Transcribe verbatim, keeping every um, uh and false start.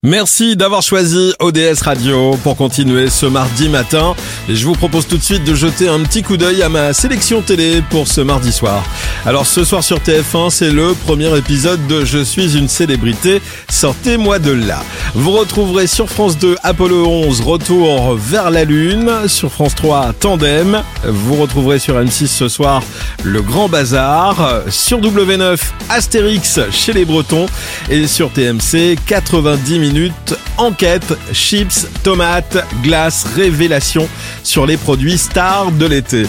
Merci d'avoir choisi O D S Radio pour continuer ce mardi matin. Et je vous propose tout de suite de jeter un petit coup d'œil à ma sélection télé pour ce mardi soir. Alors ce soir sur T F un, c'est le premier épisode de Je suis une célébrité, sortez-moi de là. Vous retrouverez sur France deux Apollo onze, Retour vers la Lune, sur France trois Tandem. Vous retrouverez sur M six ce soir Le Grand Bazar, sur W neuf Astérix chez les Bretons et sur T M C quatre-vingt-dix minutes enquête, chips, tomates, glace, révélation sur les produits stars de l'été.